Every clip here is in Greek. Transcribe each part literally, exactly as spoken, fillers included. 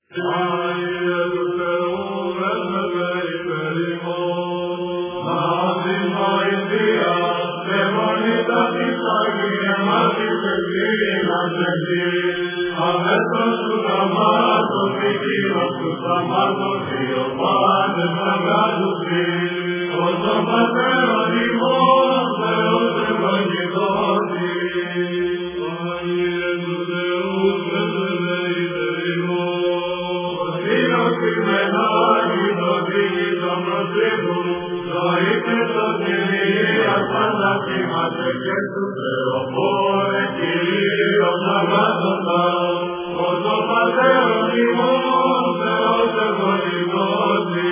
Άγιε του Θεού μέσμευε υπέρ ημών. Μάθης βοηθείας, δαιμονίτα της Αγία μάθης εκκλίνας εσύ. Αμέσως του θαυμάτος, δικήρος του θαυμάτος, Ιωάννης αγάζουσι. Ως τον Πατέρον ημών, Θεός ευλογητώσει. Άγιε του Θεού μέσμευε υπέρ ημών. Ο Κύριος πυγμενάγει το δίκη των προσφύγων, ζωή και σωτηρίας πάντα θυμάται και του Θεοπόρε Κυρίως αγάπτοντα. Ως τον Πατέρον ημών, Θεός ευλογητώσει.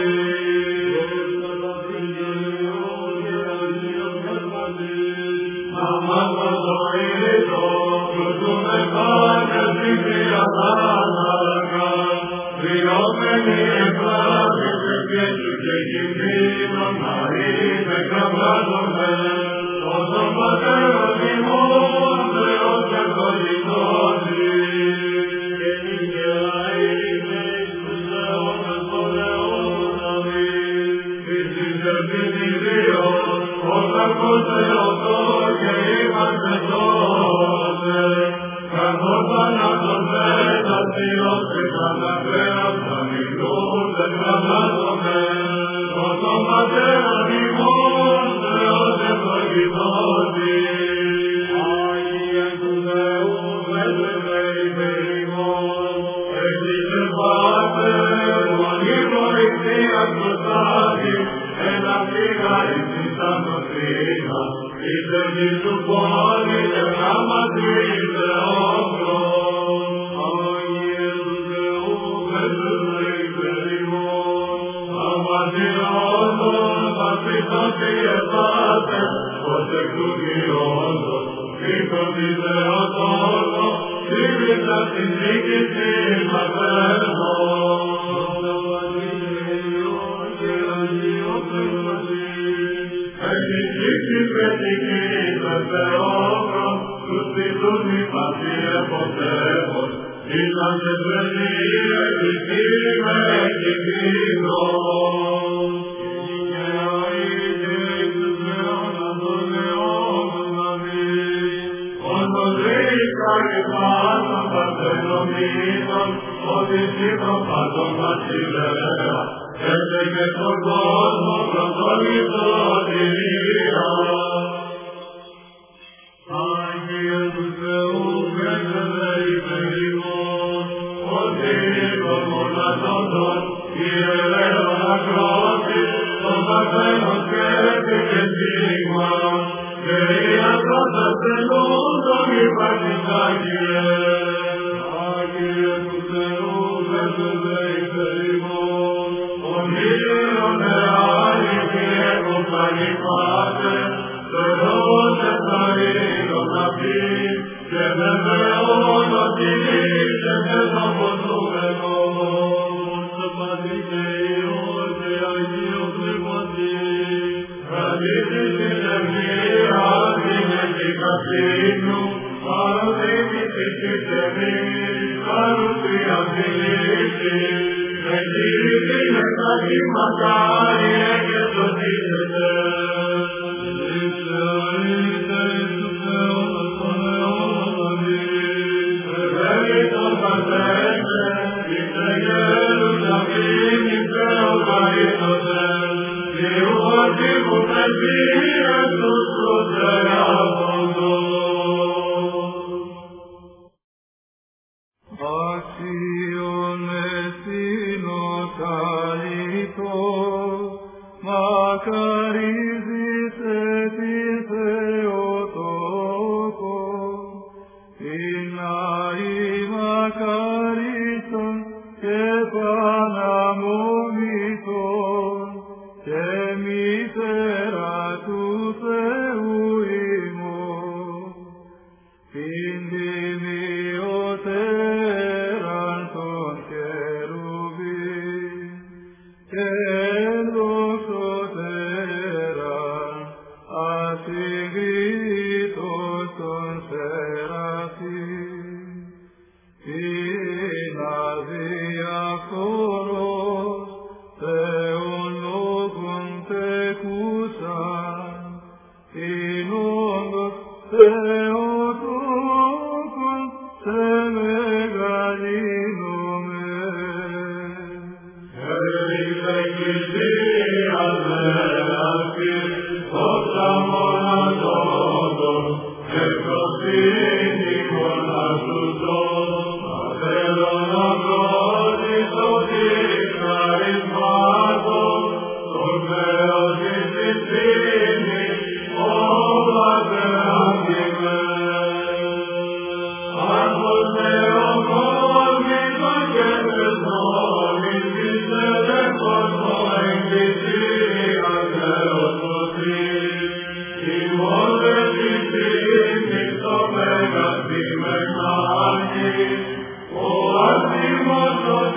Μητέρα του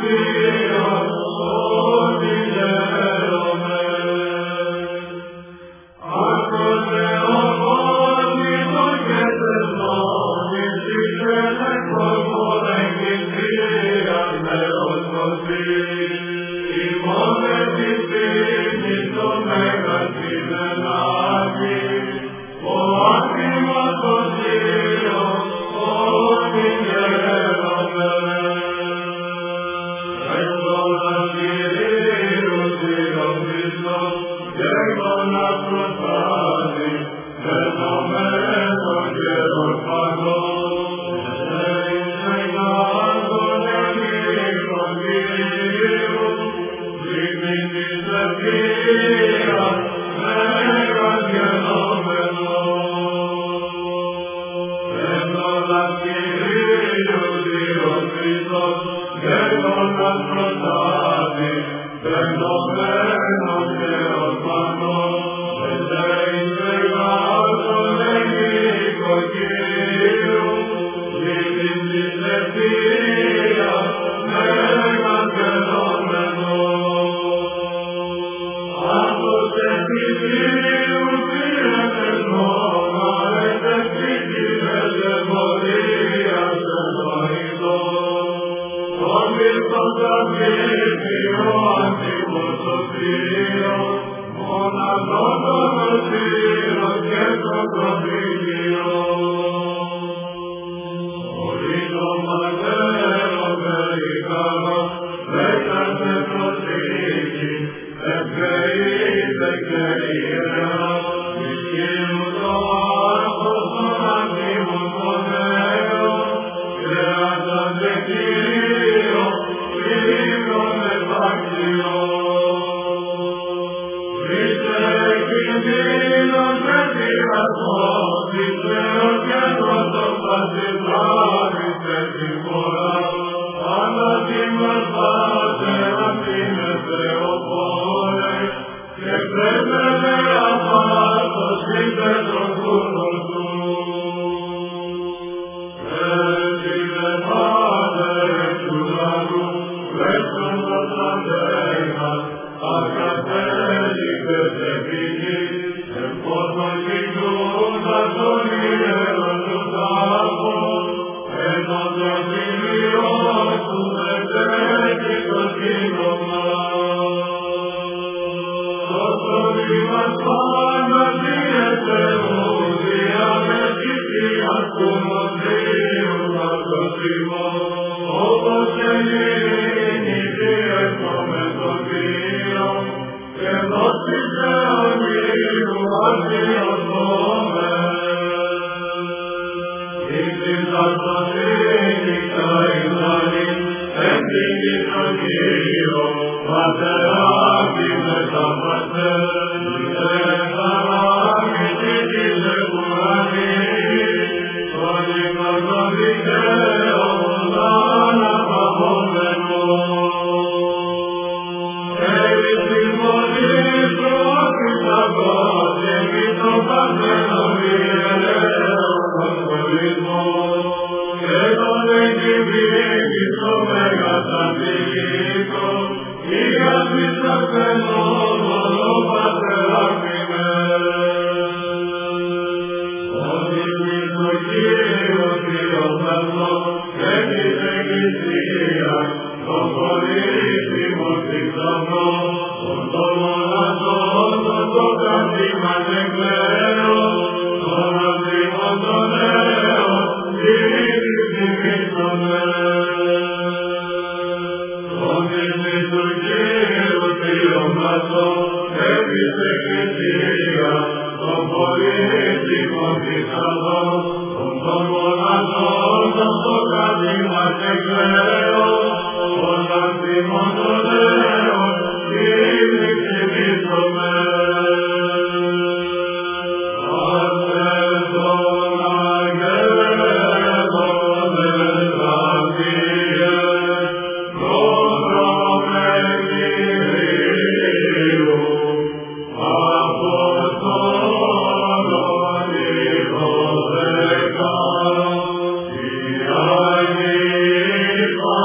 Amen.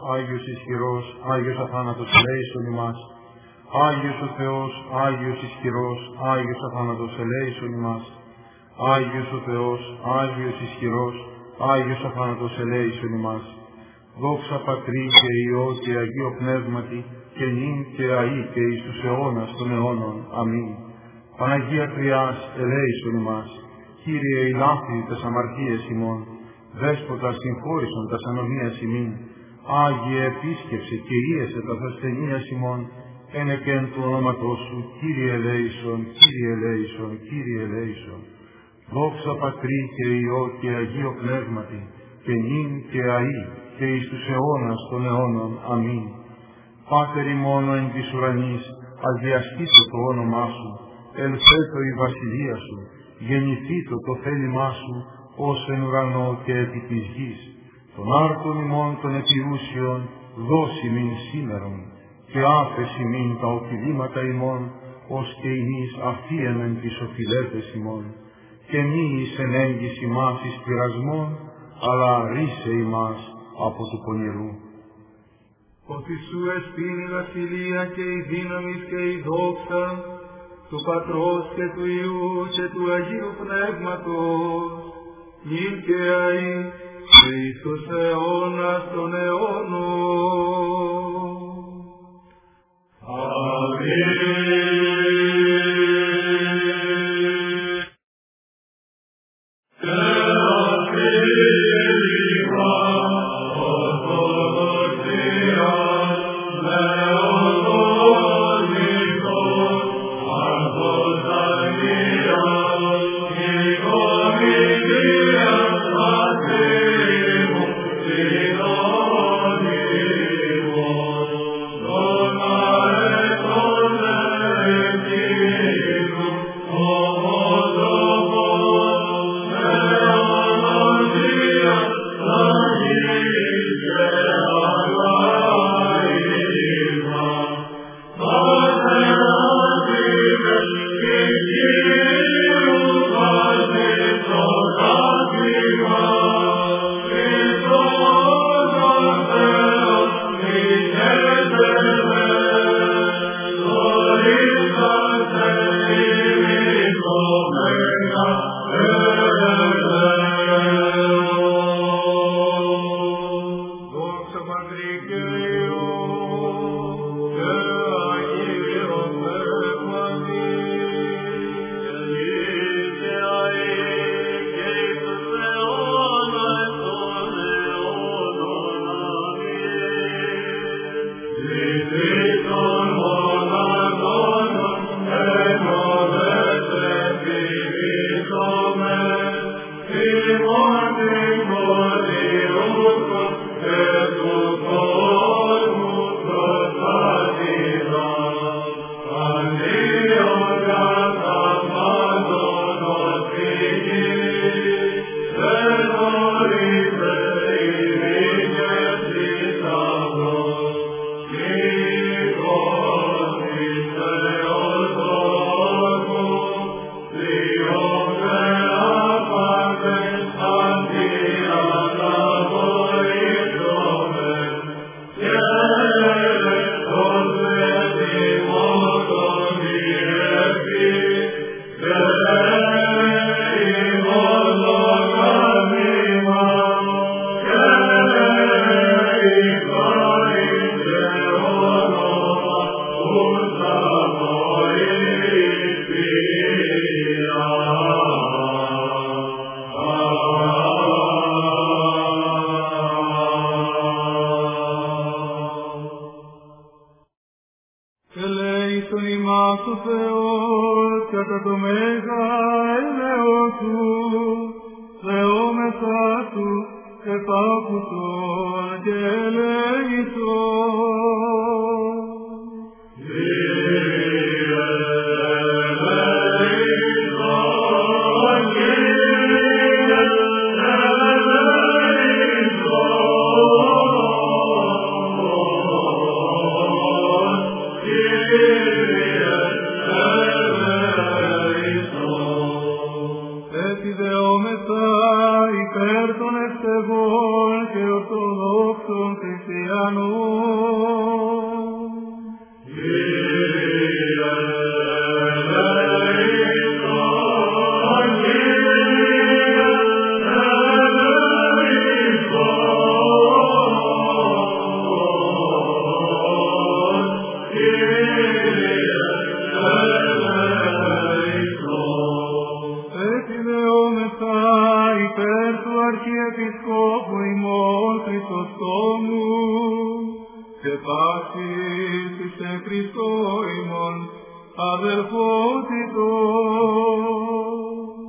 Άγιος ισχυρός, Άγιος αθάνατος, ελέησον ημάς. Άγιος ο Θεός, Άγιος ισχυρός, Άγιος αθάνατος, ελέησον ημάς. Άγιος ο Θεός, Άγιος ισχυρός, Άγιος αθάνατος, ελέησον ημάς. Δόξα Πατρί και Υιό και Αγίο Πνεύματι, και νυν και αεί και εις τους αιώνας των αιώνων. Αμήν. Παναγία Τριάς, ελέησον ημάς. Κύριε ηλάθη τας αμαρτίες ημών, Δέσποτα συγχώρησον τας ανομίας ημίν. Άγιε επίσκεψε και ίεσε τας ασθενείας ημών, ένε και εν του ονόματός σου, Κύριε ελέησον, Κύριε ελέησον, Κύριε ελέησον. Δόξα Πατρί και Υιό και Αγίο Πνεύματι, και νυν και αεί και εις τους αιώνας των αιώνων. Αμήν. Πάτερ ημών εν της ουρανής, αγιαστήτω το όνομά σου, ελθέτω η βασιλεία σου, γεννηθήτω το θέλημά σου, ως εν ουρανό και επί της γης. Τον άρτον ημών των επιούσιων, δώσει μην σήμερον, και άφεση μην τα οφειλήματα ημών, ως και ημείς αφίεμεν τις οφειλέτες ημών. Και μη εις ενέγγις ημάς εις πειρασμόν, αλλά ρίσε ημάς από του πονηρού. Ότι σου εστίν η βασιλεία και η δύναμη και η δόξα, του Πατρός και του Υιού και του Αγίου Πνεύματος, νυν και αεί και εις τους αιώνας των αιώνων. Αμήν. υπέρ των ευτεγών και ορθοδόξων χριστιανών Χριστό ημών αδελφότητος.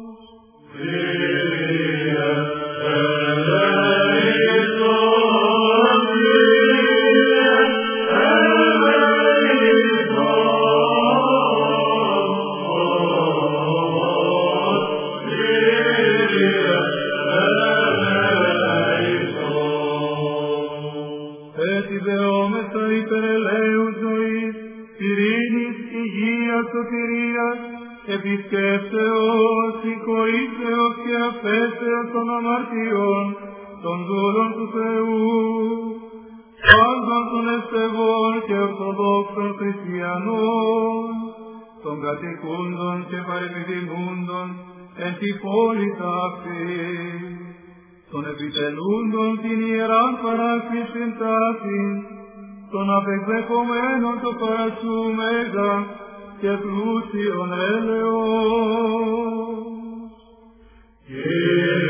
Επισκέψεως, συγχωρήσεως και αφέσεως των αμαρτιών, των δούλων του Θεού, πάντων των ευσεβών και ορθοδόξων χριστιανών, των κατοικούντων και παρεπιδημούντων εν τη πόλη ταύτη, των επιτελούντων την ιεράν παράκλησιν ταύτη, των απεκδεχομένων το παρασού μέγα, και πλούσιον έλεος. Κύριε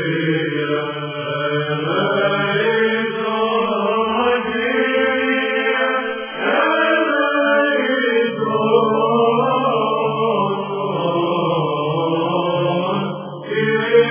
ελέησον, Κύριε ελέησον, Κύριε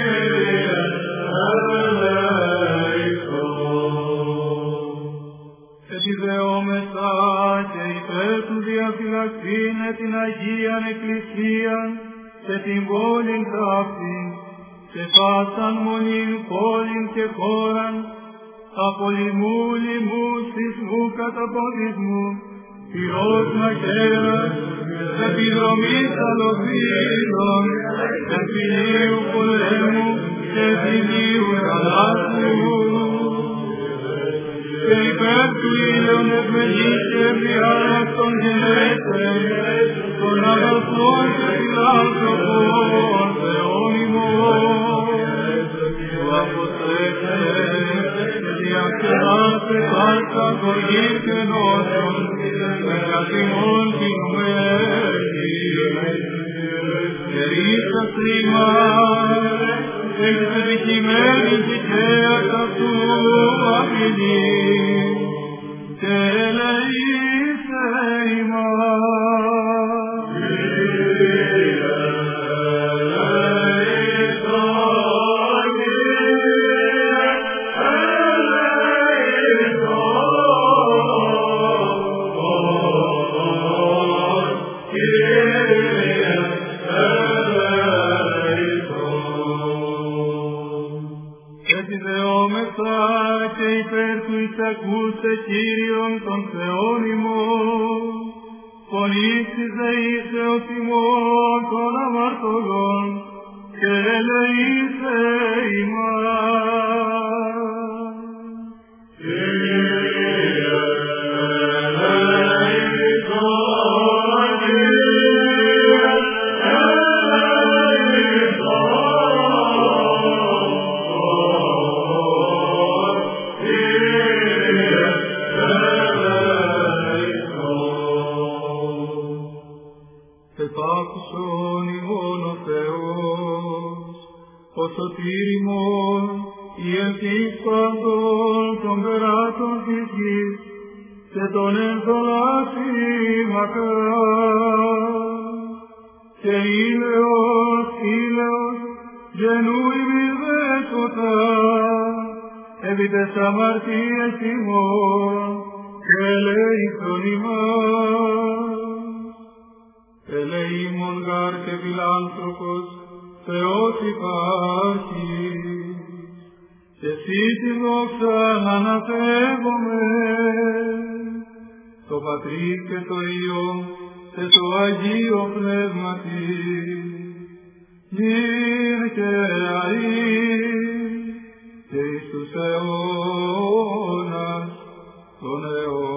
ελέησον. Επιδεόμεθα και υπέρ του διαφυλαξήνε την Αγίαν Εκκλησίαν και την πόλην ταύτην και πάσαν μονήν πόλην και χώραν από λοιμού, λοιμού, σεισμού, καταποντισμού, πυρός μαχαίρας, επιδρομής αλωθήνων, εμφυλίου πολέμου και δημίου θαλάσσιου. Και υπέρ του ήλιον ευμενής και ευδιάρραστον γενέσαι, των αγαθών και φιλάνθρωπων Θεόν ημών, που αποστρέφεται και διαξεράστε πάρτα κοργής και νόσων, με καθημών κινουμένη, και ρίξα στριμάς, εξ επιτυχημένης δικαίας αυτού απειλή, και ελεήσε ημάς. Κύριε ελέησον, Κύριε ελέησον, Κύριε επιδεόμεθα και υπέρ του εισακούσε Κύριον των Θεών ημών, φωνής της δεήσεως ημών των αμαρτωλών, και ελεήσε ημάς. Κύριε ελέησον, Κύριε επάκουσον ημών ο Θεός, ο σωτήριμον, η ελπίς παντών των περάτων της γης, και τον ενθολάσει μακρά. Και ήλαιος, ήλαιος, γενού ημιδέσποτα, επί τες αμαρτίες ημών, και ελέησον ημάς. Ελεήμων γάρ και φιλάνθρωπος, Θεός υπάρχεις, και εσύ τη δόξα αναφεύγομαι, το Πατρί και το Υιό και το Αγίο Πνεύματι, νυν και αεί και εις τους αιώνας των αιώνων.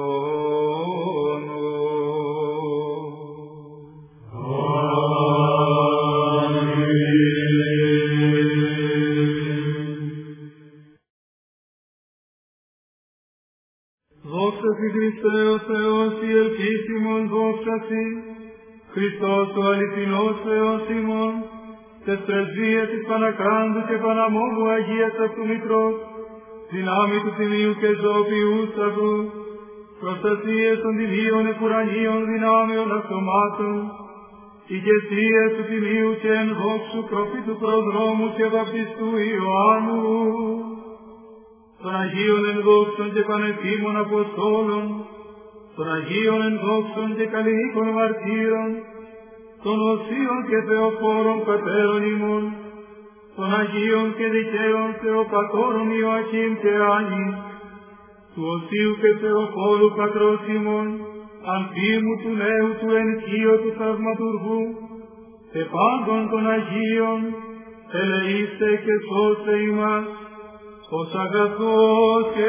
Δόξα Συ Χριστέ ο Θεός η ελπίσιμον δόξα Συ, Χριστός ο αληθινός Θεός ημών, τες πρεσβείες της Πανακράντου και Παναμόβου Αγίας αυτού Μητρός, δυνάμει του Τιμίου και ζωοποιούς αυτού, προστασίες των τιμίων εκουρανίων δυνάμεων αυτομάτων, ηγεσίες του Τιμίου και εν δόξου προφήτου προδρόμου και βαπτιστού Ιωάννου, των Αγίων εν δόξων και πανεπίμων Αποστόλων, των Αγίων εν δόξων και καλλιοίκων μαρτύρων, των οσίων και θεοφόρων πατέρων ημών, των Αγίων και δικαίων θεοπατώρων Ιωακήμ και Άννη, του οσίου και θεοφόρου πατρός ημών, Αμφίμου του νέου του ενικείο του θαυματουργού, και πάντων των Αγίων, ελεήστε και σώστε ημάς, ως αγαθός και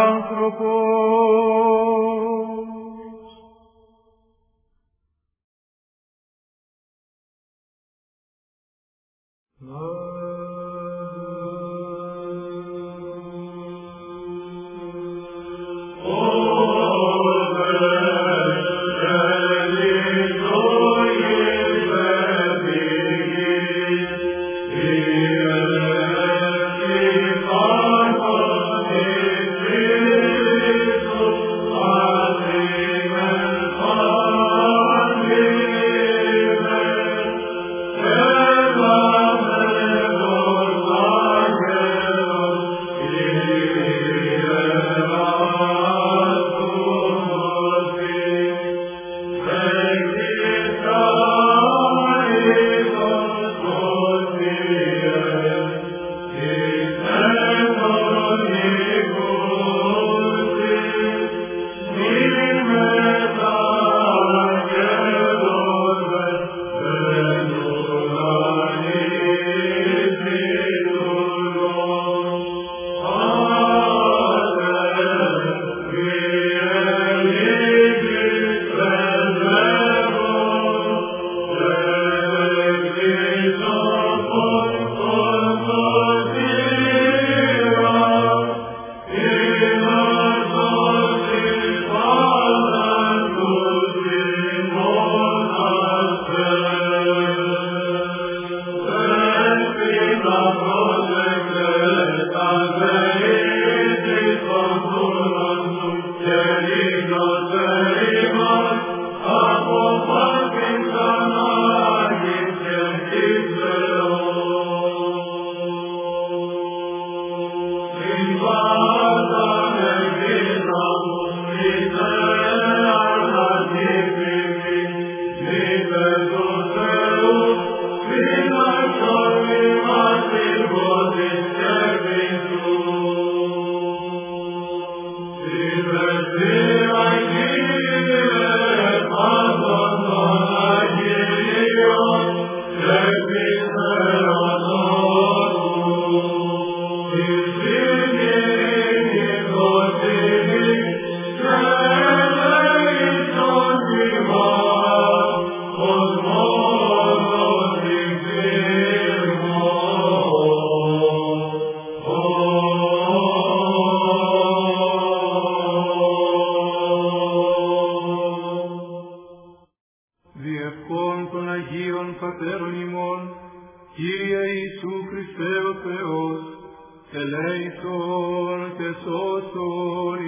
φιλάνθρωπος. ελέησον και σώσον